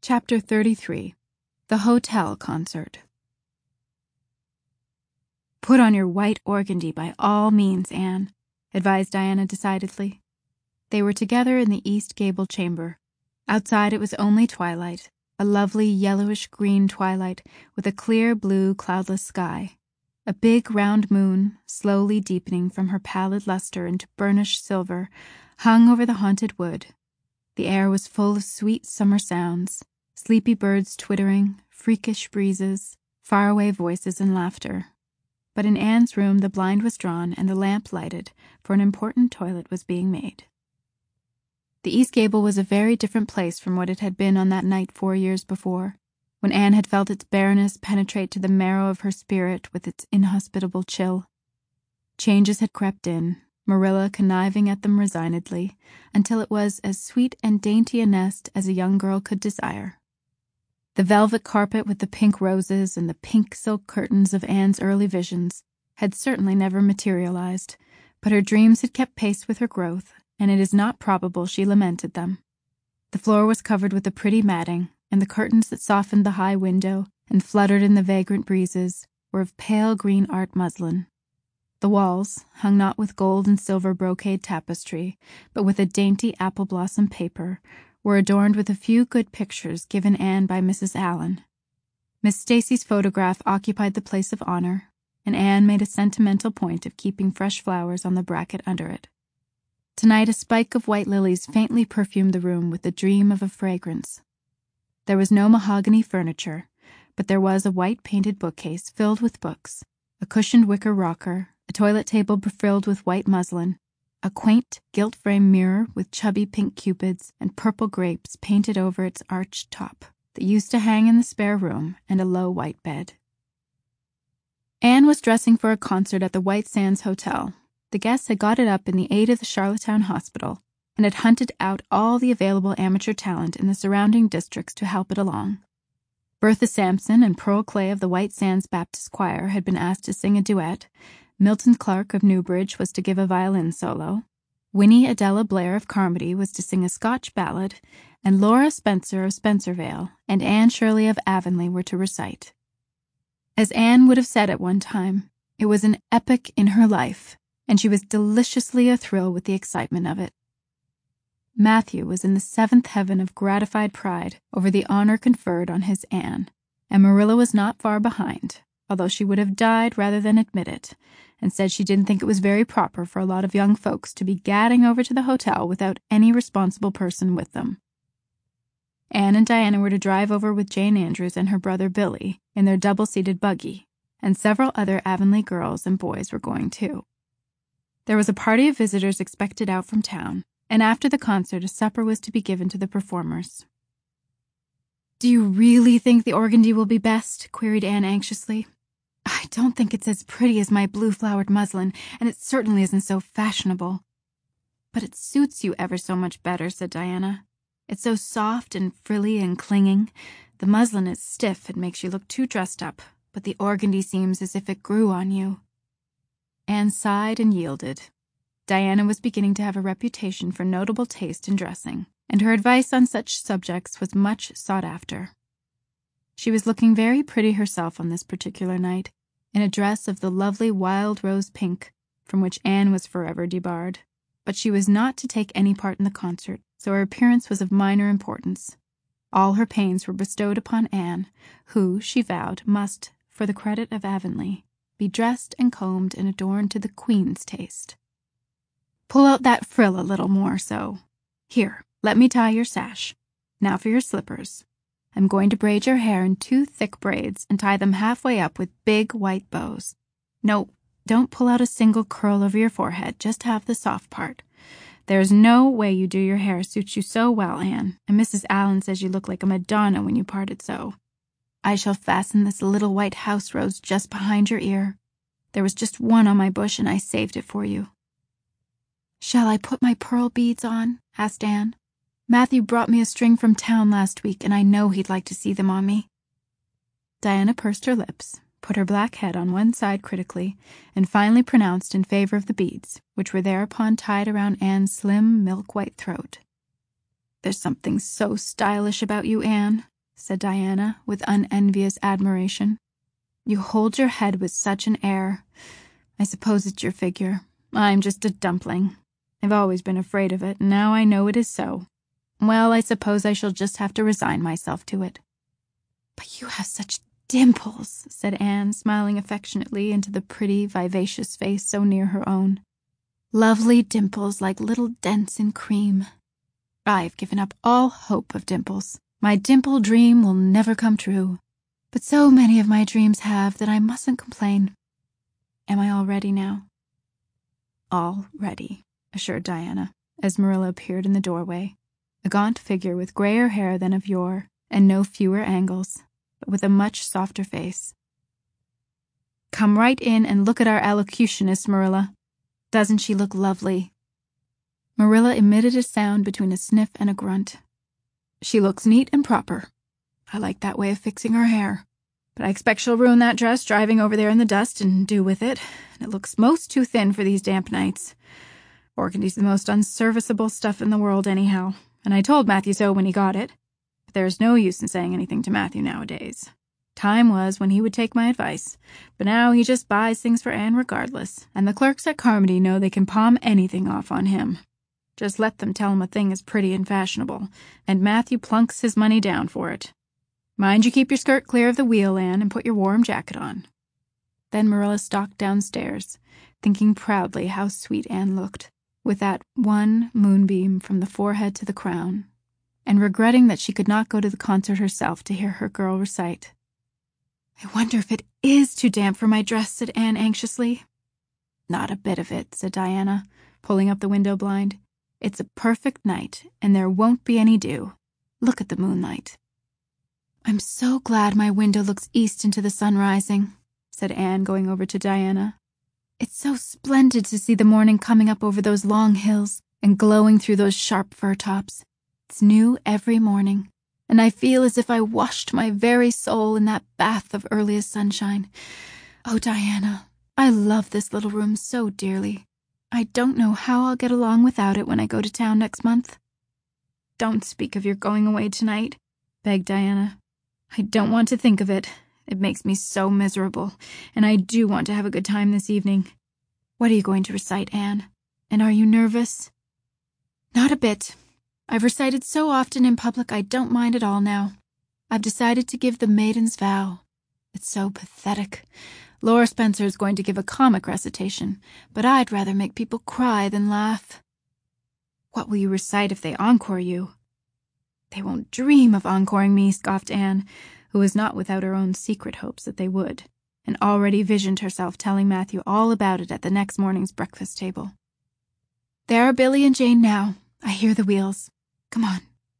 Chapter 33. The Hotel Concert. "Put on your white organdy by all means, Anne," advised Diana decidedly. They were together in the east gable chamber. Outside it was only twilight, a lovely yellowish-green twilight with a clear blue cloudless sky. A big round moon, slowly deepening from her pallid luster into burnished silver, hung over the haunted wood. The air was full of sweet summer sounds, sleepy birds twittering, freakish breezes, faraway voices and laughter. But in Anne's room the blind was drawn and the lamp lighted, for an important toilet was being made. The east gable was a very different place from what it had been on that night 4 years before, when Anne had felt its bareness penetrate to the marrow of her spirit with its inhospitable chill. Changes had crept in, Marilla conniving at them resignedly, until it was as sweet and dainty a nest as a young girl could desire. The velvet carpet with the pink roses and the pink silk curtains of Anne's early visions had certainly never materialized, but her dreams had kept pace with her growth, and it is not probable she lamented them. The floor was covered with a pretty matting, and the curtains that softened the high window and fluttered in the vagrant breezes were of pale green art muslin. The walls, hung not with gold and silver brocade tapestry, but with a dainty apple blossom paper, were adorned with a few good pictures given Anne by Mrs. Allan. Miss Stacy's photograph occupied the place of honor, and Anne made a sentimental point of keeping fresh flowers on the bracket under it. Tonight a spike of white lilies faintly perfumed the room with the dream of a fragrance. There was no mahogany furniture, but there was a white painted bookcase filled with books, a cushioned wicker rocker, a toilet table befrilled with white muslin, a quaint gilt-frame mirror with chubby pink cupids and purple grapes painted over its arched top that used to hang in the spare room, and a low white bed. Anne was dressing for a concert at the White Sands Hotel. The guests had got it up in the aid of the Charlottetown Hospital and had hunted out all the available amateur talent in the surrounding districts to help it along. Bertha Sampson and Pearl Clay of the White Sands Baptist Choir had been asked to sing a duet. Milton Clark of Newbridge was to give a violin solo. Winnie Adela Blair of Carmody was to sing a Scotch ballad, and Laura Spencer of Spencervale and Anne Shirley of Avonlea were to recite. As Anne would have said at one time, it was an epoch in her life, and she was deliciously athrill with the excitement of it. Matthew was in the seventh heaven of gratified pride over the honor conferred on his Anne, and Marilla was not far behind, although she would have died rather than admit it, and said she didn't think it was very proper for a lot of young folks to be gadding over to the hotel without any responsible person with them. Anne and Diana were to drive over with Jane Andrews and her brother Billy in their double-seated buggy, and several other Avonlea girls and boys were going too. There was a party of visitors expected out from town, and after the concert a supper was to be given to the performers. "Do you really think the organdy will be best?" queried Anne anxiously. "I don't think it's as pretty as my blue-flowered muslin, and it certainly isn't so fashionable." "But it suits you ever so much better," said Diana. "It's so soft and frilly and clinging. The muslin is stiff and makes you look too dressed up, but the organdy seems as if it grew on you." Anne sighed and yielded. Diana was beginning to have a reputation for notable taste in dressing, and her advice on such subjects was much sought after. She was looking very pretty herself on this particular night, in a dress of the lovely wild rose pink, from which Anne was forever debarred. But she was not to take any part in the concert, so her appearance was of minor importance. All her pains were bestowed upon Anne, who, she vowed, must, for the credit of Avonlea, be dressed and combed and adorned to the Queen's taste. "Pull out that frill a little more so. Here, let me tie your sash. Now for your slippers. I'm going to braid your hair in 2 thick braids and tie them halfway up with big white bows. No, don't pull out a single curl over your forehead, just have the soft part. There's no way you do your hair suits you so well, Anne, and Mrs. Allan says you look like a Madonna when you part it so. I shall fasten this little white house rose just behind your ear. There was just one on my bush and I saved it for you." "Shall I put my pearl beads on?" asked Anne. "Matthew brought me a string from town last week, and I know he'd like to see them on me." Diana pursed her lips, put her black head on one side critically, and finally pronounced in favor of the beads, which were thereupon tied around Anne's slim, milk-white throat. "There's something so stylish about you, Anne," said Diana, with unenvious admiration. "You hold your head with such an air. I suppose it's your figure. I'm just a dumpling. I've always been afraid of it, and now I know it is so. Well, I suppose I shall just have to resign myself to it." "But you have such dimples," said Anne, smiling affectionately into the pretty, vivacious face so near her own. "Lovely dimples like little dents in cream. I've given up all hope of dimples. My dimple dream will never come true. But so many of my dreams have that I mustn't complain. Am I all ready now?" "All ready," assured Diana, as Marilla appeared in the doorway, a gaunt figure with grayer hair than of yore, and no fewer angles, but with a much softer face. "Come right in and look at our elocutionist, Marilla. Doesn't she look lovely?" Marilla emitted a sound between a sniff and a grunt. "She looks neat and proper. I like that way of fixing her hair. But I expect she'll ruin that dress driving over there in the dust and do with it, and it looks most too thin for these damp nights. Organdy's the most unserviceable stuff in the world anyhow, and I told Matthew so when he got it. But there's no use in saying anything to Matthew nowadays. Time was when he would take my advice, but now he just buys things for Anne regardless, and the clerks at Carmody know they can palm anything off on him. Just let them tell him a thing is pretty and fashionable, and Matthew plunks his money down for it. Mind you keep your skirt clear of the wheel, Anne, and put your warm jacket on." Then Marilla stalked downstairs, thinking proudly how sweet Anne looked, with that one moonbeam from the forehead to the crown, and regretting that she could not go to the concert herself to hear her girl recite. "I wonder if it is too damp for my dress," said Anne anxiously. "Not a bit of it," said Diana, pulling up the window blind. "It's a perfect night, and there won't be any dew. Look at the moonlight." "I'm so glad my window looks east into the sun rising," said Anne, going over to Diana. "It's so splendid to see the morning coming up over those long hills and glowing through those sharp fir tops. It's new every morning, and I feel as if I washed my very soul in that bath of earliest sunshine. Oh, Diana, I love this little room so dearly. I don't know how I'll get along without it when I go to town next month." "Don't speak of your going away tonight," begged Diana. "I don't want to think of it. It makes me so miserable, and I do want to have a good time this evening. What are you going to recite, Anne? And are you nervous?" "Not a bit. I've recited so often in public I don't mind at all now. I've decided to give the Maiden's Vow. It's so pathetic. Laura Spencer is going to give a comic recitation, but I'd rather make people cry than laugh." "What will you recite if they encore you?" "They won't dream of encoring me," scoffed Anne, who was not without her own secret hopes that they would, and already visioned herself telling Matthew all about it at the next morning's breakfast table. "There are Billy and Jane now. I hear the wheels. Come on."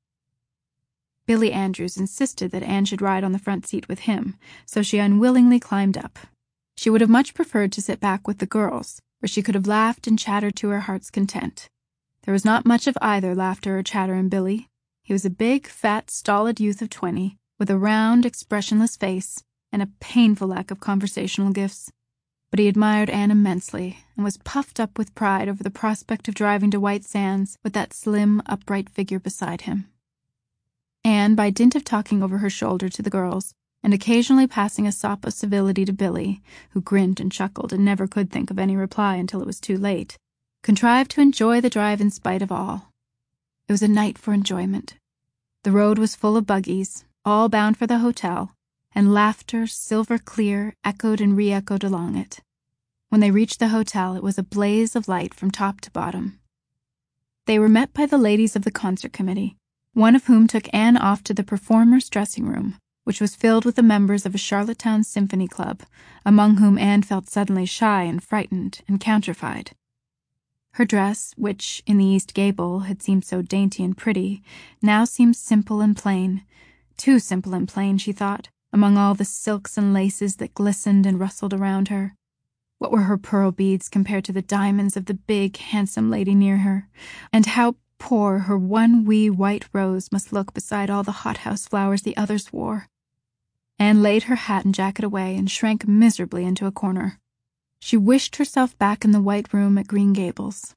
Billy Andrews insisted that Anne should ride on the front seat with him, so she unwillingly climbed up. She would have much preferred to sit back with the girls, where she could have laughed and chattered to her heart's content. There was not much of either laughter or chatter in Billy. He was a big, fat, stolid youth of 20, with a round, expressionless face and a painful lack of conversational gifts. But he admired Anne immensely and was puffed up with pride over the prospect of driving to White Sands with that slim, upright figure beside him. Anne, by dint of talking over her shoulder to the girls, and occasionally passing a sop of civility to Billy, who grinned and chuckled and never could think of any reply until it was too late, contrived to enjoy the drive in spite of all. It was a night for enjoyment. The road was full of buggies, all bound for the hotel, and laughter, silver clear, echoed and re-echoed along it. When they reached the hotel, it was a blaze of light from top to bottom. They were met by the ladies of the concert committee, one of whom took Anne off to the performers' dressing room, which was filled with the members of a Charlottetown symphony club, among whom Anne felt suddenly shy and frightened and countrified. Her dress, which, in the east gable, had seemed so dainty and pretty, now seemed simple and plain, too simple and plain, she thought, among all the silks and laces that glistened and rustled around her. What were her pearl beads compared to the diamonds of the big, handsome lady near her, and how poor her one wee white rose must look beside all the hothouse flowers the others wore. Anne laid her hat and jacket away and shrank miserably into a corner. She wished herself back in the white room at Green Gables.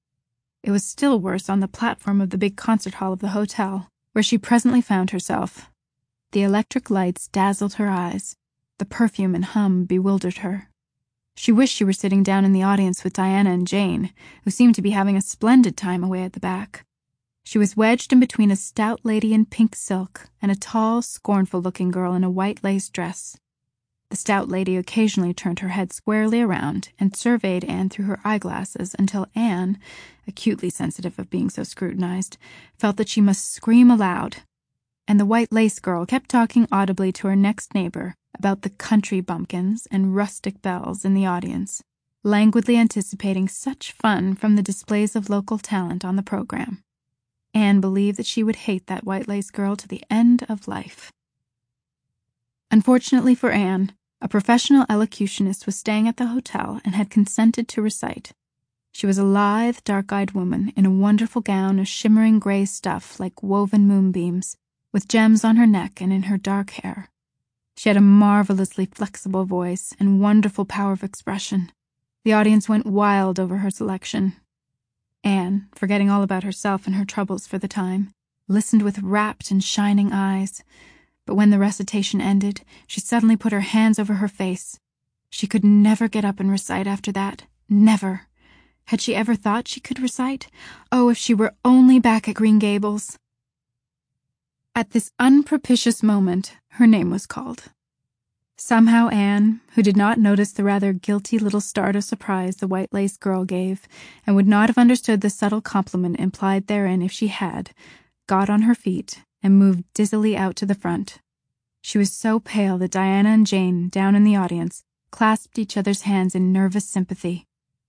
It was still worse on the platform of the big concert hall of the hotel, where she presently found herself, The electric lights dazzled her eyes. The perfume and hum bewildered her. She wished she were sitting down in the audience with Diana and Jane, who seemed to be having a splendid time away at the back. She was wedged in between a stout lady in pink silk and a tall, scornful-looking girl in a white lace dress. The stout lady occasionally turned her head squarely around and surveyed Anne through her eyeglasses until Anne, acutely sensitive of being so scrutinized, felt that she must scream aloud. And the white lace girl kept talking audibly to her next neighbor about the country bumpkins and rustic belles in the audience, languidly anticipating such fun from the displays of local talent on the program. Anne believed that she would hate that white lace girl to the end of life. Unfortunately for Anne, a professional elocutionist was staying at the hotel and had consented to recite. She was a lithe, dark-eyed woman in a wonderful gown of shimmering gray stuff like woven moonbeams, with gems on her neck and in her dark hair. She had a marvelously flexible voice and wonderful power of expression. The audience went wild over her selection. Anne, forgetting all about herself and her troubles for the time, listened with rapt and shining eyes. But when the recitation ended, she suddenly put her hands over her face. She could never get up and recite after that. Never. Had she ever thought she could recite? Oh, if she were only back at Green Gables! At this unpropitious moment, her name was called. Somehow Anne, who did not notice the rather guilty little start of surprise the white lace girl gave, and would not have understood the subtle compliment implied therein if she had, got on her feet and moved dizzily out to the front. She was so pale that Diana and Jane, down in the audience, clasped each other's hands in nervous sympathy.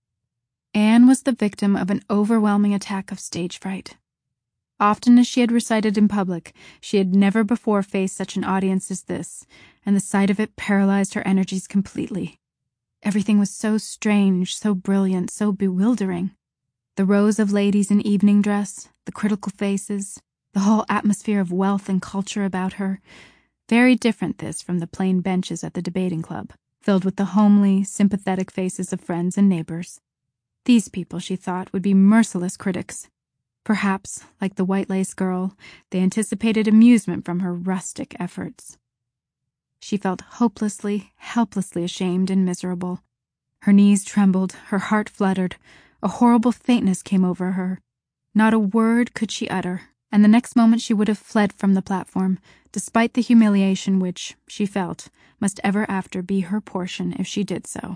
Anne was the victim of an overwhelming attack of stage fright. Often as she had recited in public, she had never before faced such an audience as this, and the sight of it paralyzed her energies completely. Everything was so strange, so brilliant, so bewildering. The rows of ladies in evening dress, the critical faces, the whole atmosphere of wealth and culture about her. Very different this from the plain benches at the debating club, filled with the homely, sympathetic faces of friends and neighbors. These people, she thought, would be merciless critics. Perhaps, like the white lace girl, they anticipated amusement from her rustic efforts. She felt hopelessly, helplessly ashamed and miserable. Her knees trembled, her heart fluttered, a horrible faintness came over her. Not a word could she utter, and the next moment she would have fled from the platform, despite the humiliation which, she felt, must ever after be her portion if she did so.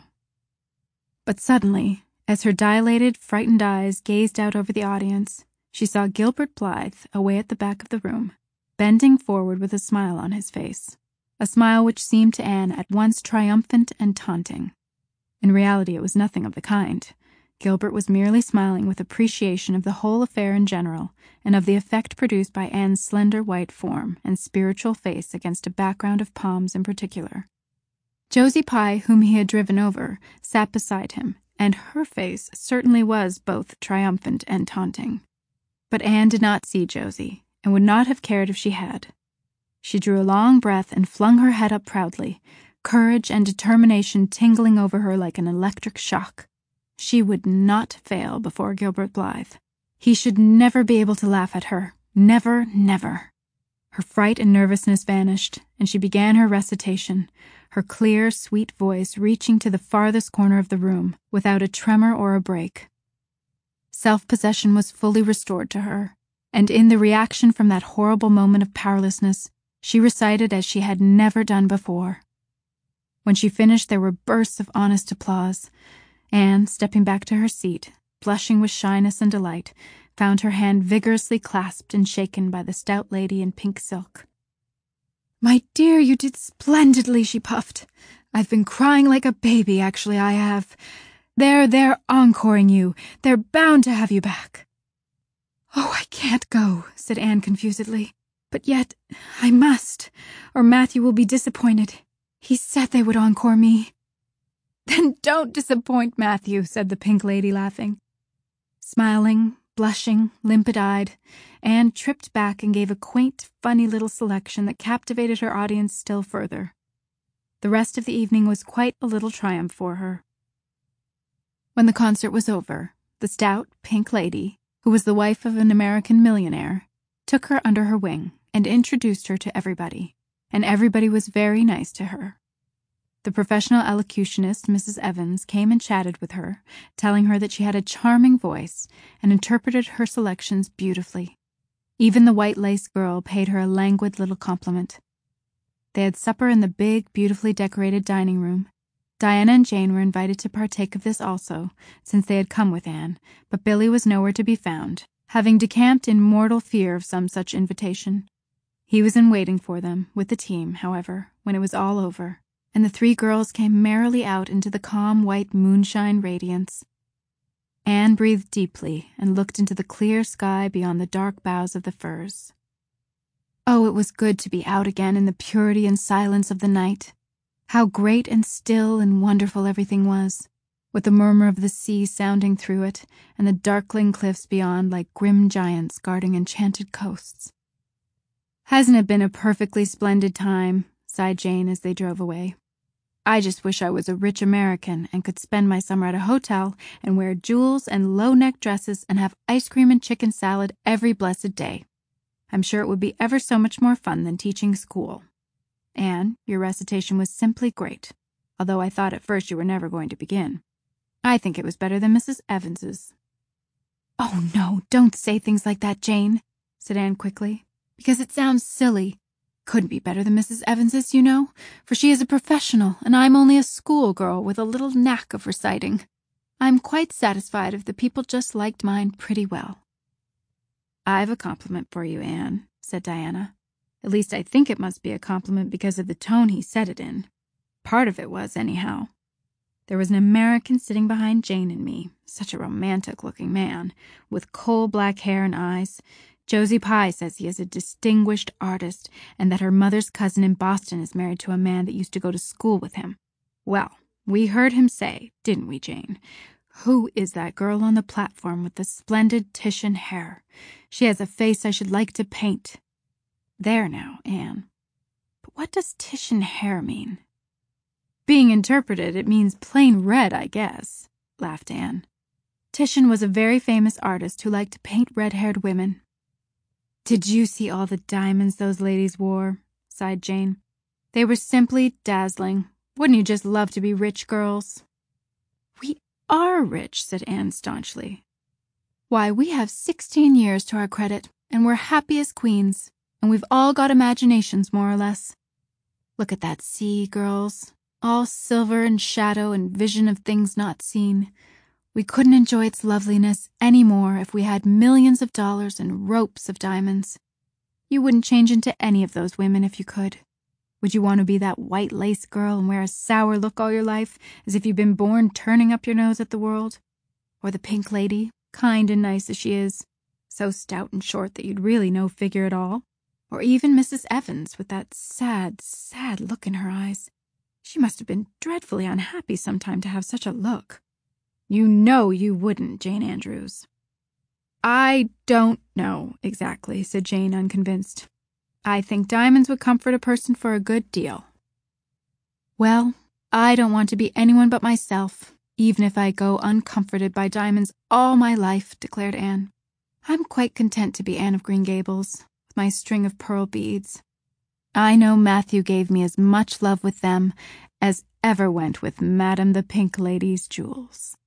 But suddenly, as her dilated, frightened eyes gazed out over the audience, she saw Gilbert Blythe away at the back of the room, bending forward with a smile on his face, a smile which seemed to Anne at once triumphant and taunting. In reality it was nothing of the kind. Gilbert was merely smiling with appreciation of the whole affair in general, and of the effect produced by Anne's slender white form and spiritual face against a background of palms in particular. Josie Pye, whom he had driven over, sat beside him, and her face certainly was both triumphant and taunting. But Anne did not see Josie, and would not have cared if she had. She drew a long breath and flung her head up proudly, courage and determination tingling over her like an electric shock. She would not fail before Gilbert Blythe. He should never be able to laugh at her. Never, never. Her fright and nervousness vanished, and she began her recitation, her clear, sweet voice reaching to the farthest corner of the room, without a tremor or a break. Self-possession was fully restored to her, and in the reaction from that horrible moment of powerlessness, she recited as she had never done before. When she finished, there were bursts of honest applause. Anne, stepping back to her seat, blushing with shyness and delight, found her hand vigorously clasped and shaken by the stout lady in pink silk. "My dear, you did splendidly," she puffed. "I've been crying like a baby, actually, I have. They're encoring you. They're bound to have you back." "Oh, I can't go," said Anne confusedly. "But yet, I must, or Matthew will be disappointed. He said they would encore me." "Then don't disappoint Matthew," said the pink lady, laughing. Smiling, blushing, limpid-eyed, Anne tripped back and gave a quaint, funny little selection that captivated her audience still further. The rest of the evening was quite a little triumph for her. When the concert was over, the stout, pink lady, who was the wife of an American millionaire, took her under her wing and introduced her to everybody. and everybody was very nice to her. The professional elocutionist, Mrs. Evans, came and chatted with her, telling her that she had a charming voice and interpreted her selections beautifully. Even the white lace girl paid her a languid little compliment. They had supper in the big, beautifully decorated dining room. Diana and Jane were invited to partake of this also, since they had come with Anne, but Billy was nowhere to be found, having decamped in mortal fear of some such invitation. He was in waiting for them, with the team, however, when it was all over, and the three girls came merrily out into the calm white moonshine radiance. Anne breathed deeply and looked into the clear sky beyond the dark boughs of the firs. Oh, it was good to be out again in the purity and silence of the night. How great and still and wonderful everything was, with the murmur of the sea sounding through it, and the darkling cliffs beyond like grim giants guarding enchanted coasts. "Hasn't it been a perfectly splendid time?" sighed Jane as they drove away. "I just wish I was a rich American and could spend my summer at a hotel and wear jewels and low-neck dresses and have ice cream and chicken salad every blessed day. I'm sure it would be ever so much more fun than teaching school. Anne, your recitation was simply great, although I thought at first you were never going to begin. I think it was better than Mrs. Evans's." "Oh, no, don't say things like that, Jane," said Anne quickly, "because it sounds silly. Couldn't be better than Mrs. Evans's, you know, for she is a professional, and I'm only a schoolgirl with a little knack of reciting. I'm quite satisfied if the people just liked mine pretty well." "I've a compliment for you, Anne," said Diana. "At least I think it must be a compliment because of the tone he said it in. Part of it was, anyhow. There was an American sitting behind Jane and me, such a romantic-looking man, with coal-black hair and eyes. Josie Pye says he is a distinguished artist, and that her mother's cousin in Boston is married to a man that used to go to school with him. Well, we heard him say, didn't we, Jane? 'Who is that girl on the platform with the splendid Titian hair? She has a face I should like to paint.' There now, Anne. But what does Titian hair mean?" "Being interpreted, it means plain red, I guess," laughed Anne. "Titian was a very famous artist who liked to paint red-haired women." "Did you see all the diamonds those ladies wore?" sighed Jane. "They were simply dazzling. Wouldn't you just love to be rich, girls?" "We are rich," said Anne staunchly. "Why, we have 16 years to our credit, and we're happy as queens, and we've all got imaginations, more or less. Look at that sea, girls, all silver and shadow and vision of things not seen. We couldn't enjoy its loveliness any more if we had millions of dollars and ropes of diamonds. You wouldn't change into any of those women if you could. Would you want to be that white lace girl and wear a sour look all your life, as if you'd been born turning up your nose at the world? Or the Pink Lady, kind and nice as she is, so stout and short that you'd really no figure at all? Or even Mrs. Evans, with that sad, sad look in her eyes. She must have been dreadfully unhappy sometime to have such a look. You know you wouldn't, Jane Andrews." "I don't know, exactly," said Jane, unconvinced. "I think diamonds would comfort a person for a good deal." "Well, I don't want to be anyone but myself, even if I go uncomforted by diamonds all my life," declared Anne. "I'm quite content to be Anne of Green Gables, with my string of pearl beads. I know Matthew gave me as much love with them as ever went with Madame the Pink Lady's jewels."